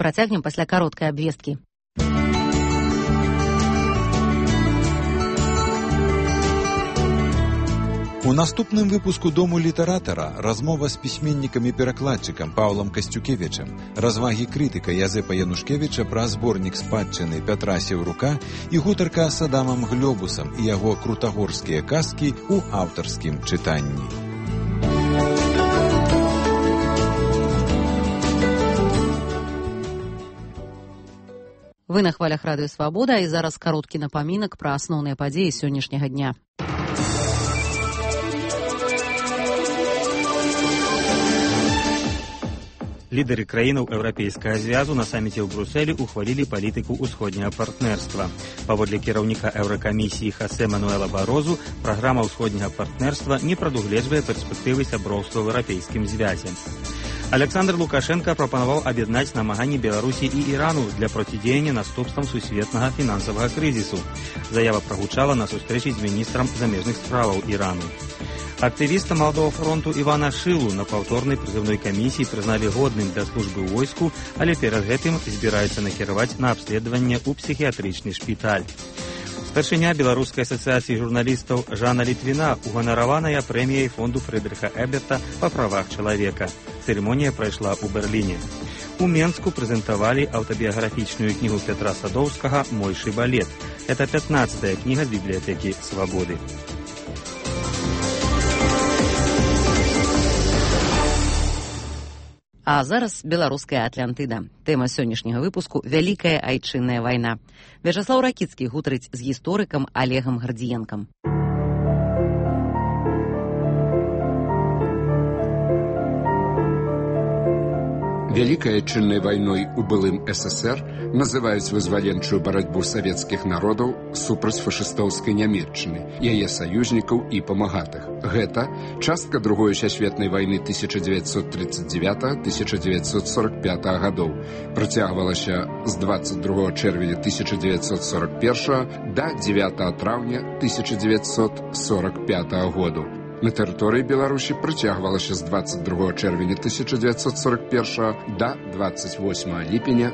працягнем пасля кароткай абвесткі. У наступным выпуску «Дому літаратара» размова з пісьменнікам-перакладчыкам Паўлам Касцюкевічам, развагі крытыка Язэпа Янушкевіча пра зборнік спадчыны Пятра Сеўрука і гутарка з Адамам Глёбусам і яго крутагорскія казкі ў аўтарскім чытанні. Вы на хвалях радыё «Свабода», і зараз кароткі напамінак пра асноўныя падзеі сённяшняга дня. Лідары краінаў Еўрапейскага звязу на саміце ў Брусэлі ухвалілі палітыку ўсходняга партнерства. Паводле кіраўніка Еўракамісіі Хосе Мануэла Барозу, праграма ўсходняга партнерства не прадугледжвае перспектывы сяброўства ў Еўрапейскім звязе. Александр Лукашенко прапанаваў аб'яднаць намаганні Беларусі і Ірану для процідзеяння наступствам сусветнага фінансавага крызісу. Заява прагучала на сустрэчы з міністрам замежных справаў Ірану. Актывіста Маладога фронту Івана Шылу на паўторнай прызыўной камісіі прызналі годным для службы ў войску, але перад гэтым збіраюцца накіраваць на абследаванне ў псіхіятрычны шпіталь. Старшыня Беларускай асацыяцыі журналістаў Жанна Літвіна уганараваная прэміяй фонду Фрыдрыха Эберта па правах чалавека. Цырымонія прайшла ў Берліне. У Менску прэзентавалі аўтабіяграфічную кнігу Пятра Садоўскага «Мойшы балет». Это 15-я кніга з бібліятэкі «Свабоды». А зараз беларуская Атлантыда. Тэма сённяшняга выпуску «Вялікая айчынная вайна». Вячаслаў Ракіцкі гутарыць з гісторыкам Олегам Гардзіенкам. Вялікай айчыннай вайной у былым СССР называюць вызваленчую барацьбу савецкіх народаў супраць фашыстоўскай Нямецчыны, яе саюзнікаў і памагатых. Гэта частка Другой сусветнай вайны 1939-1945 гадоў. Працягвалася з 22 чэрвеня 1941 да 9 траўня 1945 году. На тэрыторыі Беларусі працягвалася з 22 чэрвеня 1941 да 28 ліпеня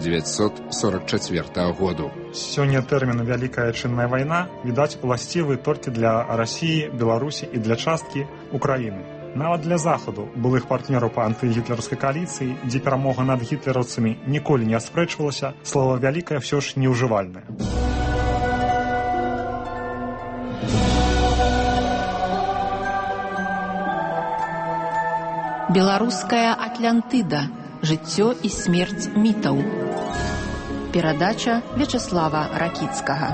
1944 году. Сёння тэрмін «Вялікая айчынная вайна» відаць уласцівы толькі для Расіі, Беларусі і для часткі Украіны. Нават для Захаду, былых партнёраў па антыгітлерскай кааліцыі, дзе перамога над гітлераўцамі ніколі не аспрэчвалася, слова «вялікая» ўсё ж неўжывальнае. Беларуская Атлантыда. Жыццё і смерць мітаў. Перадача Вячаслава Ракіцкага.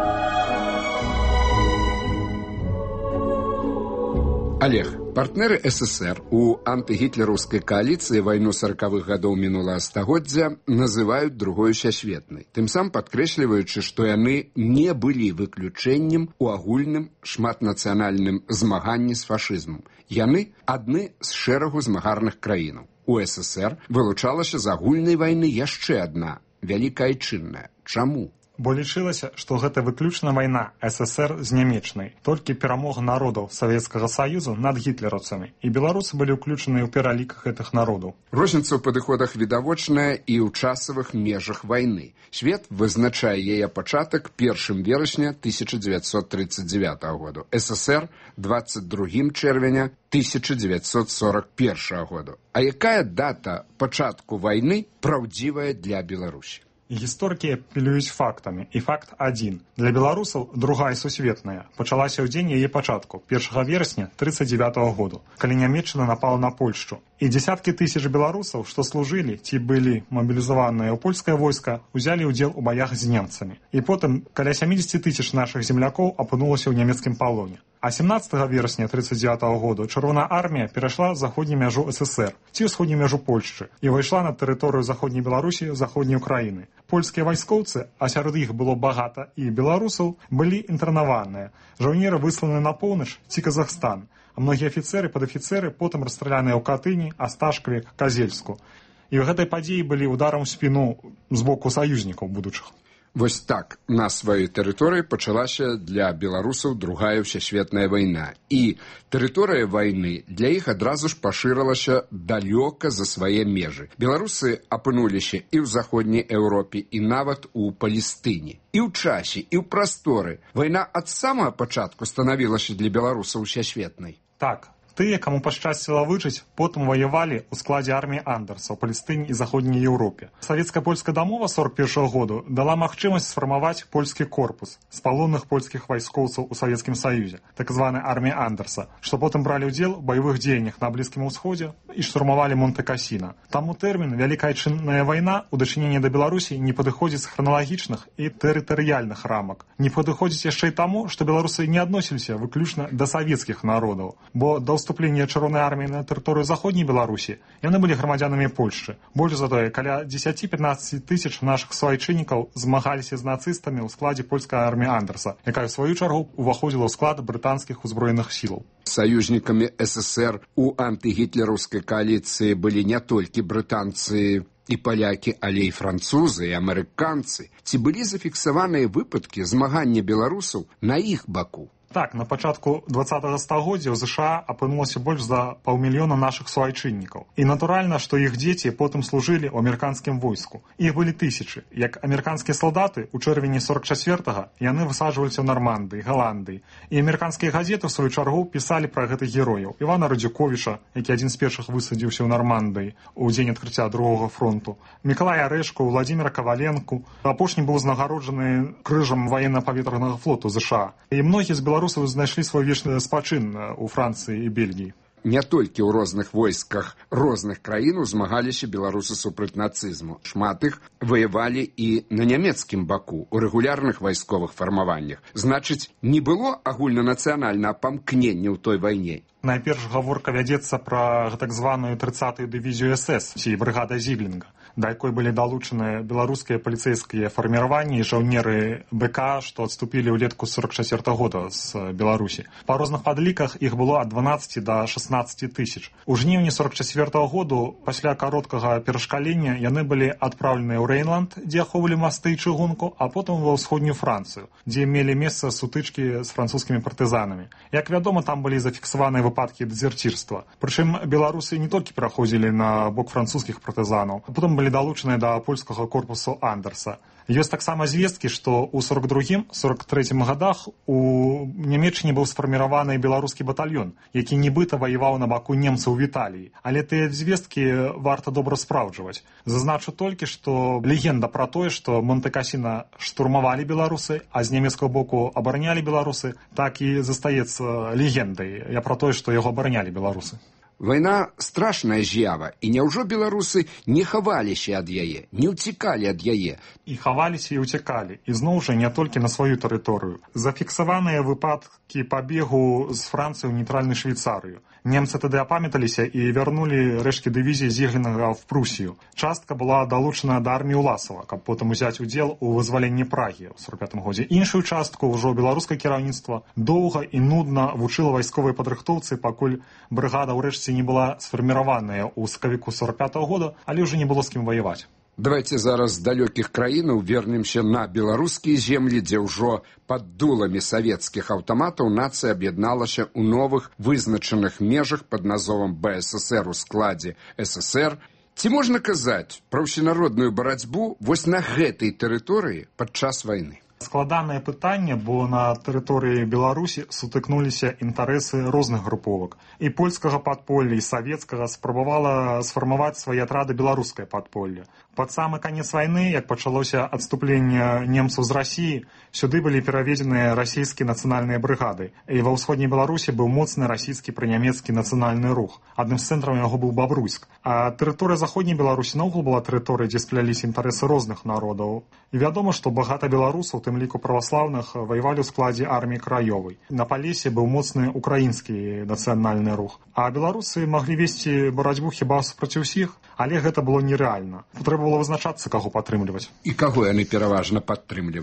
Олег, партнеры СССР у антыгітлераўскай кааліцыі вайну 40-х гадоў мінулага стагоддзя называюць Другой сусветнай, тым самым падкрэсліваючы, што яны не былі выключэннем у агульным шматнацыянальным змаганні з фашызмам. Яны адны з шэрагу змагарных краінаў. У СССР вылучалася з агульнай вайны яшчэ адна, вялікая айчынная. Чаму? Бо лічылася, што гэта выключна вайна СССР з Нямецчынай, толькі перамога народаў Савецкага Саюзу над гітлераўцамі, і беларусы былі ўключаныя ў пералік гэтых народаў. Розніца ў падыходах відавочная і ў часавых межах вайны. Свет вызначае яе пачатак 1 верасня 1939 году, СССР 22 чэрвеня 1941 году. А якая дата пачатку вайны праўдзівая для Беларусі? Гісторыкі апелююць фактамі, і факт адзін. Для беларусаў Другая сусветная пачалася ў дзень яе пачатку, 1 верасня 1939 году, калі Нямецчына напала на Польшчу. І дзесяткі тысяч беларусаў, што служылі ці былі мабілізаваныя ў польскае войска, узялі ўдзел у баях з немцамі. І потым каля 70 тысяч нашых землякоў апынулася ў нямецкім палоне. А 17 верасня 1939 году Чырвоная армія перайшла заходнюю мяжу СССР, ці ўсходнюю мяжу Польшчы, і выйшла на тэрыторыю заходняй Беларусі, заходняй Украіны. Польскія вайскоўцы, а сярод іх было багата і беларусаў, былі інтэрнаваныя. Жаўнеры высланы на поўнач ці Казахстан, а многія афіцэры, падафіцэры потым расстраляныя ў Катыні, Асташкаве, Казельску. І ў гэтай падзеі былі ударам у спіну з боку саюзнікаў будучых. Вось так на сваёй тэрыторыі пачалася для беларусаў другая ўсесветная вайна. І тэрыторыя вайны для іх адразу ж пашырылася далёка за свае межы. Беларусы апынуліся і ў заходняй Еўропе, і нават у Палестыне. І ў часе, і ў прасторы. Вайна ад самага пачатку станавілася для беларусаў усесветнай. Так. Тыя, каму пашчасціла выжыць, потым ваявалі ў складзе арміі Андерса ў Палестыне і заходняй Еўропе. Савецка-польская дамова 41-го году дала магчымасць сфармаваць польскі корпус з палонных польскіх вайскоўцаў у Савецкім Саюзе, так званай арміі Андерса, што потым бралі ўдзел у баявых дзеяннях на Блізкім Усходзе і штурмавалі Монте-Касіна. Таму тэрмін «Вялікая Айчынная вайна» у дачыненні да Беларусі не падыходзіць з храналагічных і тэрытарыяльных рамак. Не падыходзіць яшчэ і таму, што беларусы не адносіліся выключна да савецкіх народаў, бо да вступлення Чырвонай арміі на тэрыторыю заходняй Беларусі яны былі грамадзянамі Польшчы. Больш за тое, каля 10-15 тысяч нашых суайчыннікаў змагаліся з нацыстамі ў складзе польскай арміі Андерса, якая ў сваю чаргу ўваходзіла ў склад брытанскіх узброеных сілаў. Саюзнікамі СССР у антыгітлераўскай кааліцыі былі не толькі брытанцы і палякі, але і французы, і амерыканцы. Ці былі зафіксаваныя выпадкі змагання беларусаў на іх баку? Так, на пачатку 20-го стагоддзя ў ЗША апынулася больш за 500 000 нашых суайчыннікаў. І натуральна, што іх дзеці потым служылі ў амерыканскім войску. Іх былі тысячы. Як амерыканскія салдаты ў чэрвені 44-го яны высаджваліся ў Нармандыі, Галандыі. І амерыканскія газеты, ў сваю чаргу, пісалі пра гэтых герояў. Івана Радзюковіча, які адзін з першых высадзіўся ў Нармандыі ў дзень адкрыцця другога фронту. Мікалая Арэшку, Владзіміра Каваленку. Апошні быў узнагароджаны крыжам ваенна-паветранага флоту ЗША. І многія з беларусаў знайшлі свой вечны спачын у Францыі і Бельгіі. Не толькі ў розных войсках розных краін узмагаліся беларусы супраць нацызму. Шмат іх ваявалі і на нямецкім баку, у рэгулярных вайсковых фармаваннях. Значыць, не было агульнанацыянальнага памкнення ў той вайне. Найперш гаворка вядзецца пра так званую 30-ю дывізію СС, ці брыгада Зіглінга, да якой былі далучаны беларускія паліцэйскія фарміраванні і жаўнеры БК, што адступілі ўлетку 44-го года з Беларусі. Па розных падліках іх было ад 12 да 16 тысяч. У жніўні 44-го году, пасля кароткага перашкалення, яны былі адпраўленыя ў Рэйнланд, дзе ахоўвалі масты і чыгунку, а потым ва ўсходнюю Францыю, дзе мелі месца сутычкі з французскімі партызанамі. Як вядома, там былі зафіксаваныя выпадкі дэзерцірства. Прычым беларусы не толькі пераходзілі на бок французскіх партызанаў, а потым былі далучаныя да польскага корпусу Андерса. Ёсць таксама звесткі, што ў 42-43 годах у Нямецчыне быў сфарміраваны беларускі батальён, які нібыта ваяваў на баку немцаў у Італіі. Але тыя звесткі варта добра спраўджваць. Зазначу толькі, што легенда пра тое, што Монте-Касіна штурмавалі беларусы, а з нямецкага боку абаранялі беларусы, так і застаецца легендай. Я пра тое, што яго абаранялі беларусы. Вайна страшная з'ява, і няўжо беларусы не хаваліся ад яе, не ўцікалі ад яе? І хаваліся і ўцякалі, і зноў жа не толькі на сваю тэрыторыю. Зафіксаваныя выпадкі пабегу з Францыі ў нейтральную Швейцарыю. Немцы тады апамяталіся і вярнулі рэшткі дывізіі Зіглінга в Прусію. Частка была далучана да арміі Уласава, каб потым узяць удзел у вызваленні Прагі ў 45-м годзе. Іншую частку ўжо беларускае кіраўніцтва доўга і нудна вучыла вайсковай падрыхтоўцы, пакуль брыгада ўрэшце не была сфарміраваная ў сакавіку 45-го года, але ўжо не было з кім ваяваць. Давайте зараз з далёкіх краінаў вернемся на беларускія землі, дзе ўжо пад дуламі савецкіх аўтаматаў нацыя аб'ядналася ў новых вызначаных межах пад назовам БССР у складзе ССР. Ці можна казаць пра ўсенародную барацьбу вось на гэтай тэрыторыі падчас вайны? Складанае пытанне, бо на тэрыторыі Беларусі сутыкнуліся інтарэсы розных груповак. І польскага падполля, і савецкага спрабавала сфармаваць свае атрады беларускае падполле. Пад самы канец вайны, як пачалося адступленне немцаў з Расіі, сюды былі пераведзеныя расійскія нацыянальныя брыгады. І ва ўсходняй Беларусі быў моцны расійскі пранямецкі нацыянальны рух. Адным з цэнтраў яго быў Бабруйск. А тэрыторыя заходняй Беларусі наогул была тэрыторыя, дзе спляліся інтарэсы розных народаў. І вядома, што багата беларусаў, тым ліку праваслаўных, ваявалі ў складзе арміі краёвай. На Палесе быў моцны украінскі нацыянальны рух. А беларусы маглі весці барацьбу хіба супраць усіх, але гэта было нерэальна. Трэба было вызначацца, каго падтрымліваць. І каго яны пераважна падтрымлівалі?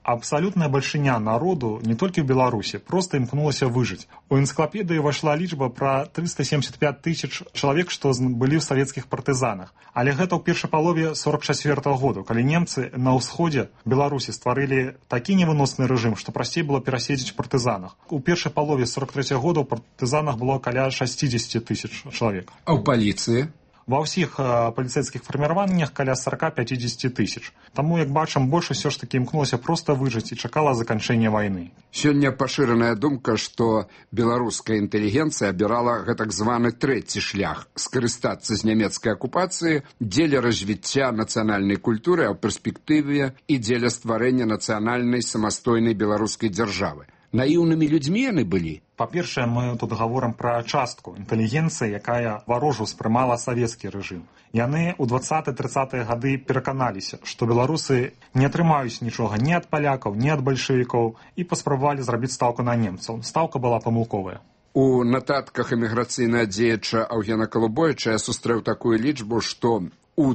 Абсалютная бальшыня народу не толькі ў Беларусі проста імкнулася выжыць. У энцыклапедыі ўвайшла лічба пра 375 тысяч чалавек, што былі ў савецкіх партызанах. Але гэта ў першай палове 44-го году, калі немцы на ўсходзе Беларусі стварылі такі невыносны рэжым, што прасцей было пераседзець партызанах. У першай палове 43-го года ў партызанах было каля 60 тысяч чалавек. А ў паліцыі? Ва ўсіх паліцэйскіх фарміраваннях каля 40-50 тысяч. Таму, як бачым, больш усё ж такі імкнулася проста выжыць і чакала заканчэння вайны. Сёння пашыраная думка, што беларуская інтэлігенцыя абірала гэтак званы трэці шлях – скарыстацца з нямецкай акупацыі дзеля развіцця нацыянальнай культуры, а ў перспектыве і дзеля стварэння нацыянальнай самастойнай беларускай дзяржавы. Наіўнымі людзьмі яны былі? Па-першае, мы тут гаворым пра частку інтэлігенцыі, якая варожу спрымала савецкі рэжым. Яны ў 20-30-е гады пераканаліся, што беларусы не атрымаюць нічога ні ад палякаў, ні ад бальшавікоў і паспрабавалі зрабіць стаўку на немцаў. Стаўка была памылковая. У нататках эміграцыйнага дзеяча Аўгена Калубойча я сустрэў такую лічбу, што у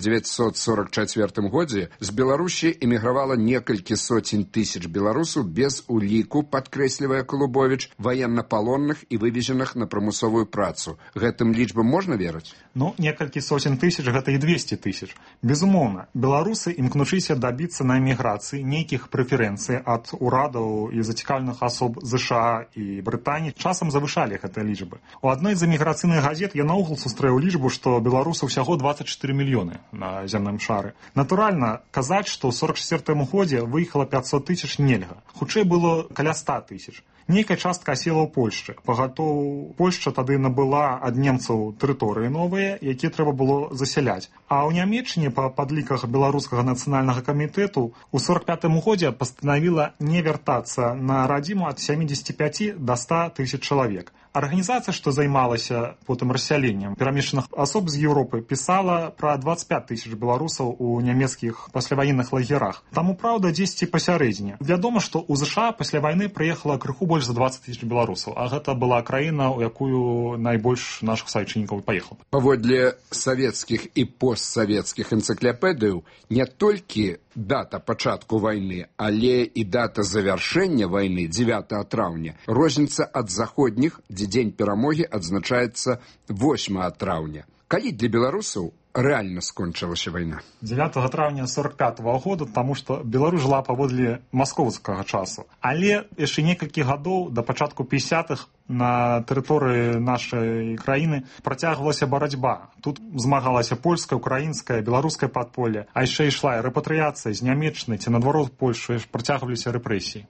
1944 годзе з Беларусі эмігравала некалькі соцень тысяч беларусаў без уліку, падкрэслівае Калубовіч, ваеннапалонных і вывезеных на прымусовую працу. Гэтым лічбам можна верыць? Ну, некалькі сотень тысяч, гэта і 200 тысяч. Безумоўна, беларусы імкнучыся дабіцца на эміграцыі нейкіх прэферэнцый ад урадаў і зацікаўленых асоб ЗША і Брытаніі часам завышалі гэтыя лічбы. У адной з эміграцыйных газет я наогул сустрэў лічбу, што беларусаў усяго 24 мільёны на зямным шары. Натуральна, казаць, што ў 44-м годзе выехала 500 тысяч нельга. Хутчэй было каля 100 тысяч. Нейкая частка асела ў Польшчы. Пагатоў Польшча тады набыла ад немцаў тэрыторыі новыя, якія трэба было засяляць. А ў Нямеччыне па падліках беларускага нацыянальнага камітэту ў 45-м годзе пастанавіла не вяртацца на радзіму ад 75 до 100 тысяч чалавек. Арганізацыя, што займалася потым рассяленнем перамешчаных асоб з Еўропы, пісала пра 25 тысяч беларусаў у нямецкіх пасляваенных лагерах. Таму, праўда, дзесьці пасярэдзіне. Вядома, што ў ЗША пасля вайны прыехала крыху больш за 20 тысяч беларусаў, а гэта была краіна, у якую найбольш нашых саюзнікаў паехала. Паводле савецкіх і постсавецкіх энцыклапедыяў не толькі дата пачатку вайны, але і дата завяршэння вайны 9 траўня розніца ад заходніх, дзе дзень перамогі адзначаецца 8 траўня. Калі для беларусаў рэальна скончылася вайна? 9 траўня 45-го года, таму што Беларусь жыла паводле маскоўскага часу. Але яшчэ некалькі гадоў да пачатку 50-х на тэрыторыі нашай краіны працягвалася барацьба. Тут змагалася польская, украінская, беларускае падполле, а яшчэ ішла рэпатрыяцыя з Нямеччыны ці наадварот Польшчы, працягваліся рэпрэсіі.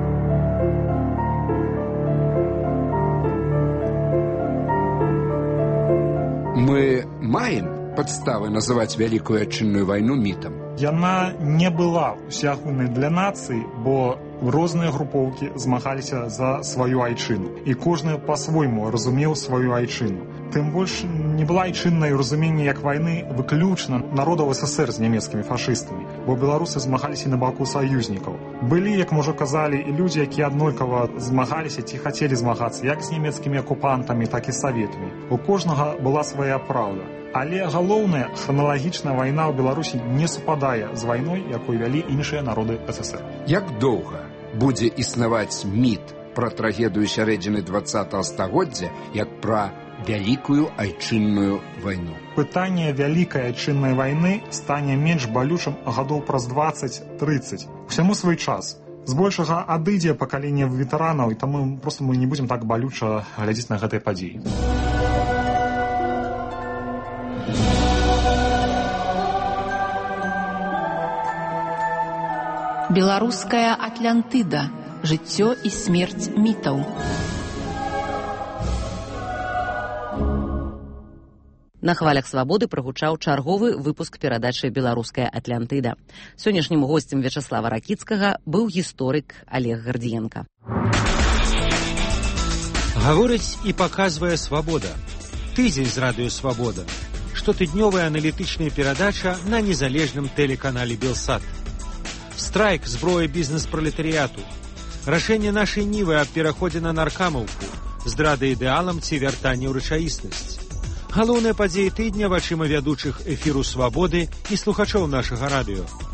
Мы маем падставы называць Вялікую Айчынную вайну мітам? Яна не была усеагульнай для нацыі, бо розныя групоўкі змагаліся за сваю айчыну. І кожны па-свойму разумеў сваю айчыну. Тым больш не была айчыннай разуменне як вайны выключна народаў СССР з нямецкімі фашыстамі, бо беларусы змагаліся на баку саюзнікаў. Былі, як мы ўжо казалі, і людзі, якія аднолькава змагаліся ці хацелі змагацца як з нямецкімі акупантамі, так і з саветамі. У кожнага была свая праўда. Але галоўная храналагічная вайна ў Беларусі не супадае з вайной, якую вялі іншыя народы СССР. Як доўга будзе існаваць міт пра трагедыю сярэдзіны 20-го стагоддзя, як пра Вялікую Айчынную вайну? Пытанне Вялікай Айчыннай вайны стане менш балючым гадоў праз 20-30. Усяму свой час. Збольшага адыдзе пакаленне ветэранаў, і таму проста мы не будзем так балюча глядзець на гэтыя падзеі. Беларуская Атлантыда. Жыццё і смерць мітаў. На хвалях свабоды прагучаў чарговы выпуск перадачы «Беларуская Атлантыда». Сённяшнім госцем Вячаслава Ракіцкага быў гісторык Олег Гардзіенка. Гаворыць і паказвае свабода. Тыдзень з радыё «Свабода». Штотыднёвая аналітычная перадача на незалежным тэлеканале «Белсат». Страйк зброя бізнес-пролетарыяту. Рашэнне нашай нівы аб пераходзе на наркамаўку. Здрада ідэалам ці вяртанне ў рэчаіснасць. Галоўныя падзеі тыдня вачыма вядучых эфіру «Свабоды» і слухачоў нашага радыё.